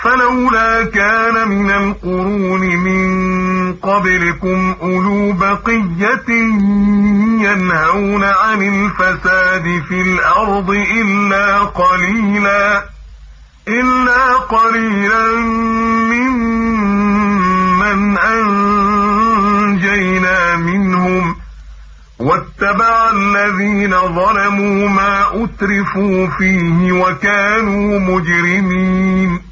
فلولا كان من القرون من قبلكم أولو بقية ينهون عن الفساد في الأرض إلا قليلا ممن أنجينا منهم واتبع الذين ظلموا ما أترفوا فيه وكانوا مجرمين.